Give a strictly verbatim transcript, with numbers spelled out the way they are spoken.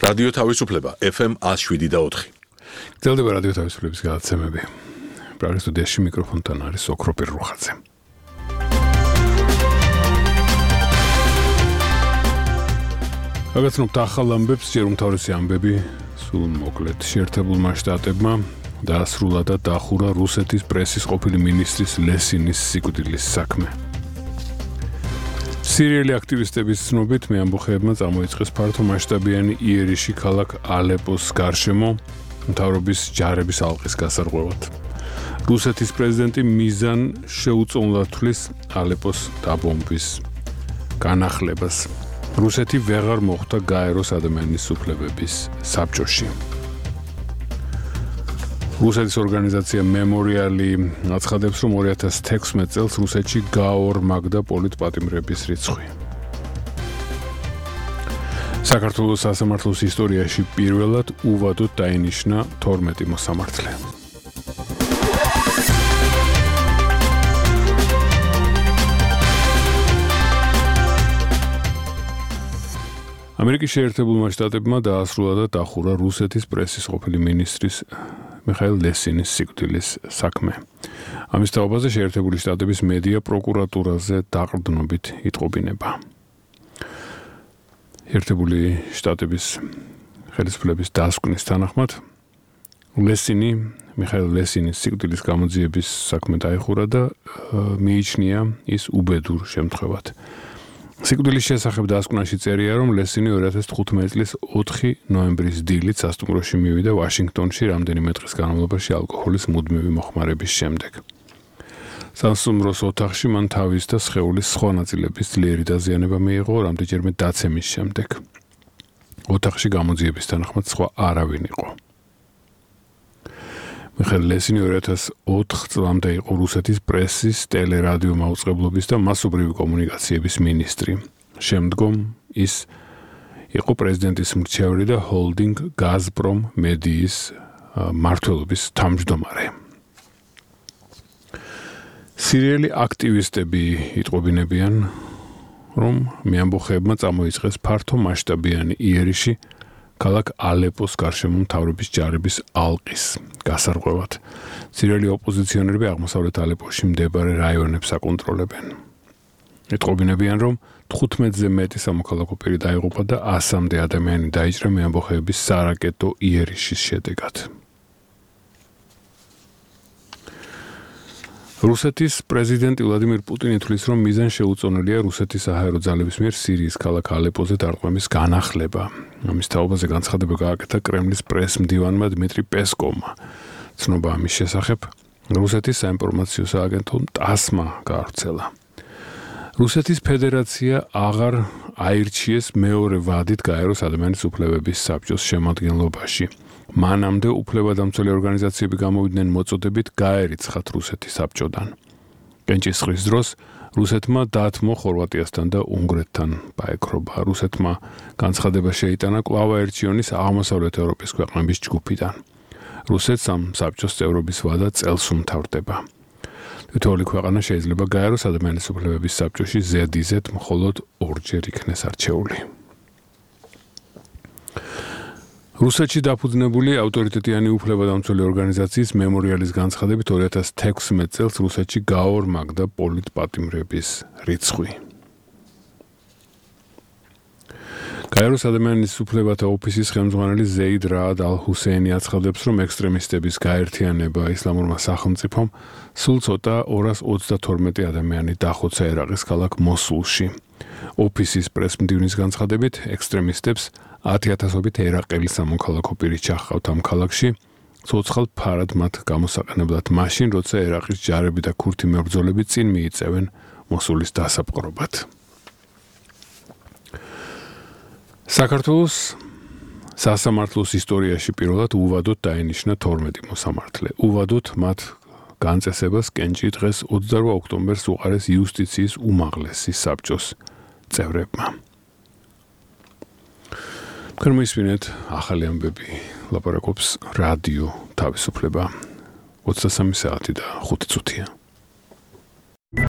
რადიო თავისუფლება ეფ ემ one oh seven და four. გრძელდება რადიო თავისუფლების გადაცემები. პრაღის სტუდიაში მიკროფონთან არის ოქრო პირრუხაძე. გაგაცნობთ ახალ ამბებს, ჯერ უმთავრესი ამბები, სულ მოკლედ. შეერთებულმა შტატებმა დაასრულა და დახურა რუსეთის პრესის ყოფილი მინისტრის ლესინის სიკვდილის საქმე. სირიელი აქტივისტების ცნობით მეამბოხეებმა წამოიწყეს ფართო მასშტაბიანი იერიში ქალაქ ალეპოს გარშემო მთავრობის ჯარების ალყის გასარღვევად. რუსეთის პრეზიდენტი მიზან შეუწონლად თვლის ალეპოს დაბომბვის განახლებას. რუსეთი ვეღარ მოხვდა გაეროს ადამიანის უფლებების საბჭოში. რუსეთის ორგანიზაცია მემორიალი აცხადებს, რომ two thousand sixteen წელს რუსეთში გააორმაგდა პოლიტპატიმრების რიცხვი. საქართველოს სასამართლოს ისტორიაში პირველად უვადოდ დაინიშნა თორმეტი მოსამართლე. ამერიკის შეერთებულმა შტატებმა დაასრულა და დახურა რუსეთის პრესის ყოფილი მინისტრის მიხაილ ლესინის სიკვდილის საქმე. ამის თაობაზე შეერთებული შტატების მედია პროკურატურაზე დაყრდნობით იტყობინება. შეერთებული შტატების ხელისუფლების დასკვნის თანახმად ლესინი მიხაილ ლესინის სიკვდილის გამოძიების საქმე დაიხურა და მიიჩნია ის უბედურ შემთხვევად. სიკვდილის შესახებ დასკვნაში წერია, რომ ლესინი two thousand fifteen წლის four ნოემბრის დილით სასტუმროში მივიდა ვაშინგტონში რამდენიმე დღის განმავლობაში ალკოჰოლის მუდმივი მოხმარების შემდეგ. სასტუმროს ოთახში მან თავის და სხეულის სხვა ნაწილების ძლიერი დაზიანება მიიღო რამდენჯერმე დაცემის შემდეგ. ოთახში გამოძიების თანახმად სხვა არავინ იყო. მიხაილ ლესინი two thousand four წლამდე იყო რუსეთის პრესის, ტელერადიო მაუწყებლობის და მასობრივი კომუნიკაციების მინისტრი. შემდგომ ის იყო პრეზიდენტის მრჩეველი და ჰოლდინგ გაზპრომ მედიის მმართველობის თავმჯდომარე. სირიელი აქტივისტები იტყობინებიან, რომ მეამბოხეებმა წამოიწყეს ფართო მასშტაბიანი იერიში ქალაქ ალეპოს გარშემო მთავრობის ჯარების ალყის გასარღვევად. სირიელი ოპოზიციონერები აღმოსავლეთ ალეპოში მდებარე რაიონებს აკონტროლებენ. იტყობინებიან, რომ თხუთმეტზე მეტი სამოქალაქო პირი დაიღუპა და ასამდე ადამიანი დაიჭრა მეამბოხეების სარაკეტო იერიშის შედეგად. რუსეთის პრეზიდენტი ვლადიმირ პუტინი თვლის, რომ მიზან შეუწონელია რუსეთის საჰაერო ძალების მიერ სირიის ქალაქ ალეპოზე დარტყმების განახლება. ამის თაობაზე განცხადება გააკეთა კრემლის პრეს-მდივანმა დმიტრი პესკოვმა. ცნობა ამის შესახებ რუსეთის საინფორმაციო სააგენტომ ტასმა გაავრცელა. რუსეთის ფედერაცია აღარ აირჩიეს მეორე ვადით გაეროს ადამიანის უფლებების საბჭოს შემადგენლობაში. მანამდე უფლებადამცველი ორგანიზაციები გამოვიდნენ მოწოდებით გაერიცხათ რუსეთის საბჭოდან. კენჭისყრის დროს რუსეთმა დათმო ხორვატიასთან და უნგრეთთან ბაეკრობა. რუსეთმა განცხადება შეიტანა კვლავ აერჩიონის აღმოსავლეთ ევროპის ქვეყნების ჯგუფიდან. რუსეთს ამ საბჭოს წევრობის ვადა წელს უმთავრდება. თითოეული ქვეყანა შეიძლება გაეროს ადამიანის უფლებების საბჭოში ზედიზედ მხოლოდ ორჯერ იქნეს არჩეული. რუსეთში დაფუძნებული ავტორიტეტიანი უფლებადამცველი ორგანიზაციის მემორიალის განცხადებით two thousand sixteen წელს რუსეთში გააორმაგდა პოლიტპატიმრების რიცხვი. გაეროს ადამიანის უფლებათა ოფისის ხელმძღვანელი ზეიდ რაად ალ-ჰუსეინი აცხადებს, რომ ექსტრემისტების გაერთიანება ისლამურმა სახელმწიფომ სულ ცოტა two hundred thirty-two ადამიანი დახოცა ერაყის ქალაქ მოსულში. ოფისის პრეს-მდივნის განცხადებით, ექსტრემისტებს ten thousand-ობით ერაყელი სამოქალაქო პირი ჩახავთ ამ ქალაქში, ცოცხალ ფარად მათ გამოსაყენებლად მაშინ, როცა ერაყის ჯარები და ქურთი მებრძოლები წინ მიიწევენ მოსულის დასაპყრობად. საქართველოს სასამართლოს ისტორიაში პირველად უვადოდ დაინიშნა თორმეტი მოსამართლე. უვადოდ მათ განწესებას კენჭი დღეს twenty-eight ოქტომბერს უყარეს იუსტიციის უმაღლესი საბჭოს წევრებმა. ქრმისვინეთ ახალი ამბები ლაპარაკობს რადიო თავისუფლება twenty-three საათი და five წუთია.